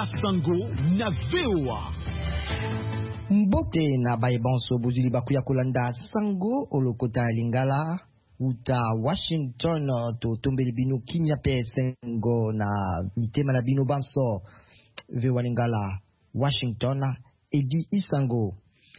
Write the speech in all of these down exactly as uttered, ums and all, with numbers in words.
Sango na V O A. Mbote na bayebanso bozuli bakuya kolanda Sango olokota lingala uta Washington to tombeli bino kimia pe sengo na mitema na bino banso V O A lingala Washington edi isango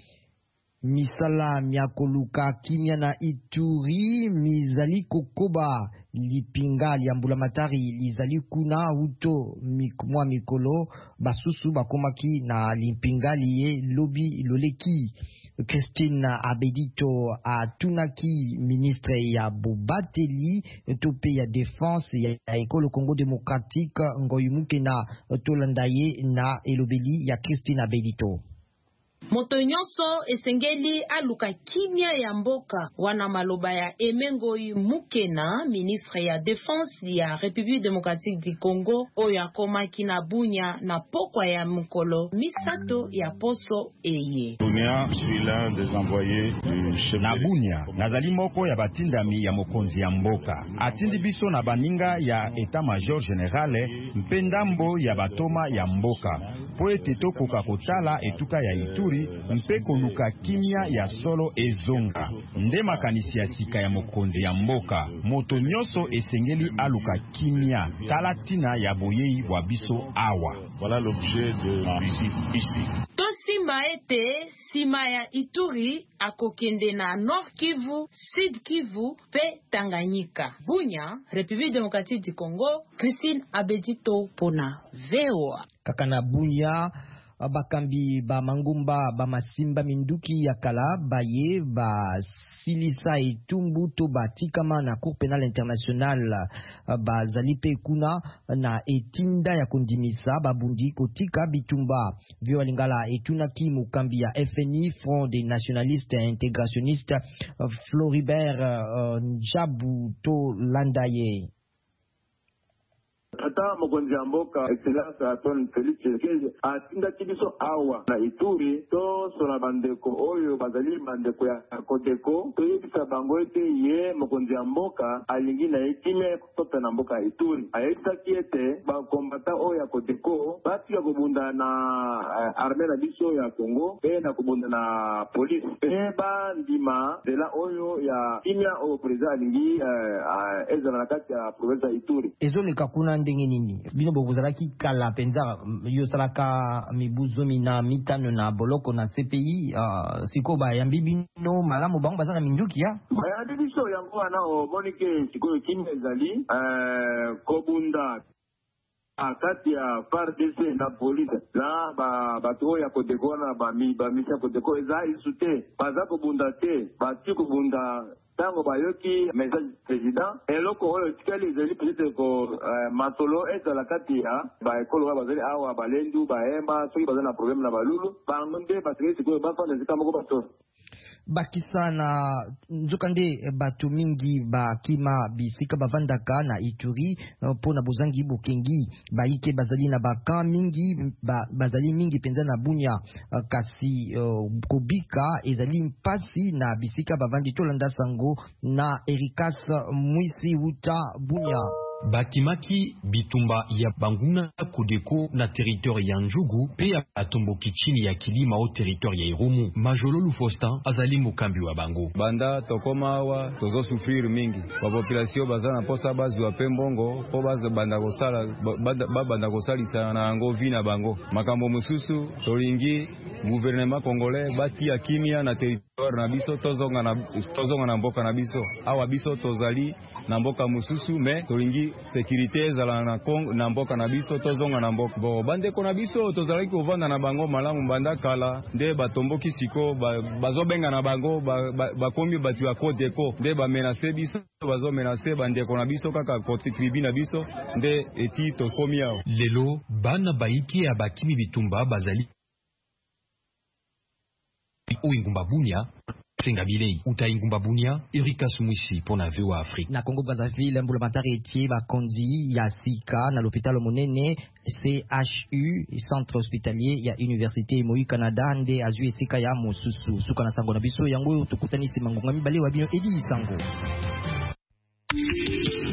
misala miakoluka kimia na Ituri mizali kokoba lipinga liambula matari lizali kuna uto mwa mikolo basusu bakomaki na limpinga liye lobi loleki. Christine Abedito atunaki ministre ya Bobateli tope ya défense ya ekolo Congo démocratique ngoyumuke na tolandaye na elobeli ya Christine Abedito. Moto nyonso esengeli aluka kimia ya mboka wana maloba ya Emengoi Mukena, ministre ya défense ya République démocratique du Congo, oyo akomaki na Bunya na pokwa ya mukolo misato ya poso eye. Bunya, je suis l'un des envoyés du chef na Bunya, nazali moko ya batindami ya mokonzi ya mboka. Atindi biso na baninga ya état-major général mpendambo ya batoma ya mboka. Po ete tokoka kotala etuka ya Ituri mpe koluka kimia ya solo ezonga. Nde makanisi ya sika ya mokonzi ya mboka. Moto nyonso esengeli aluka kimia tala tina ya boyei wa biso awa. Voilà l'objet de ma visite ici. Tosimba ete sima ya Ituri akokende na Nord Kivu, Sud Kivu pe Tanganyika. Bunya, République démocratique du Congo, Christine Abedito pona V O A. Kakana Bunya bakambi ba mangumba ba masimba minduki ya kala baye ba silisa etumbu to batikama na Cour pénale internationale ba zalipe kuna na etinda ya kondimisa babundi kotika bitumba. Vyo lingala etunaki mukambi ya F N I Front des nationalistes intégrationnistes Floribert uh, Njabu to landaye. Ata mokonzi ya mboka excellence Antoine Félix Tshisekedi atinda kibiso awa na Ituri to sona bandeko oyo bazali bandeko ya Kodeko to yebisa bango ete ye mokonzi ya mboka alingi na ekime kutota na mboka ya Ituri. Ayebisa kiete ba kombata oyo ya Kodeko batika kobunda na uh, armée na biso ya Congo pe na kobunda na police pe ba ndima dela oyo ya kimia o president alingi uh, uh, ezana na kati ya province ya Ituri. Ezole kakuna ndenge nini bino bozalaki kala penza yo salaka mibuzomi na mitano na boloko na C P I uh, siko ba yambi bino malamu bango bazana minduki ya ba yambi biso yango ana o monike siko kimia ezali euh kobunda akati ya F A R D C na police la ba bato ya Kodeko na ba mi ba misa Kodeko eza isute baza kobunda te bati kobunda tango bayoki message président eloko oyo tikali ezali peut-être ko uh, masolo ezala kati ya ba ekolo bazali awa balendu baemba soki bazali na problème na balulu bango nde basikeli sikoyo bafanda zika moko bato bakisa na nzokande batu mingi bakima bisika bavandaka na Ituri po na bozangi bokengi baike bazali na baka mingi ba, bazali mingi penza na Bunya kasi uh, kobika ezali mpasi na bisika bavandi tolanda Sango na Erikas Mwisi uta Bunya. Bakimaki bitumba ya Banguna Kodeko na territoire ya Njugu pe ya atomboki chini ya Kilima o territoire ya Irumu. Majololu Faustin azali mukambi wa bango. Banda tokoma awa tozo souffrir mingi. Ba population bazana posa bazi wa pembongo po baza banda kosala ba banda kosalisa na ngo vina bango. Makambo mususu tolingi gouvernement congolais bati ya kimia na territoire na biso tozonga na tozonga na mboka na biso. Awa biso tozali na mboka mususu me tolingi sécurité zala na Congo na mboka na biso tozonga na mboka bo bande ko na biso tozalaki kovanda na bango malamu banda kala nde batomboki siko bazobenga na bango bakomi batu ya Kodeko nde ba menacer biso bazo menacer bande ko na biso kaka côté tribu na biso nde eti to komi yao lelo bana baiki ya bakimi bitumba bazali o ingumba Bunya Senga Bilei, Uta Ingumba Bunya, Erika Sumwisi pour na V O A Afrique. Na Congo Brazzaville, mbulamatari etie bakonzi ya sika na l'hôpital monene C H U, centre hospitalier ya Université Moi Canada nde azui sika ya mosusu. Suka na Sango na biso yango tukutanisi mangunga mibale wa bino edi Sango.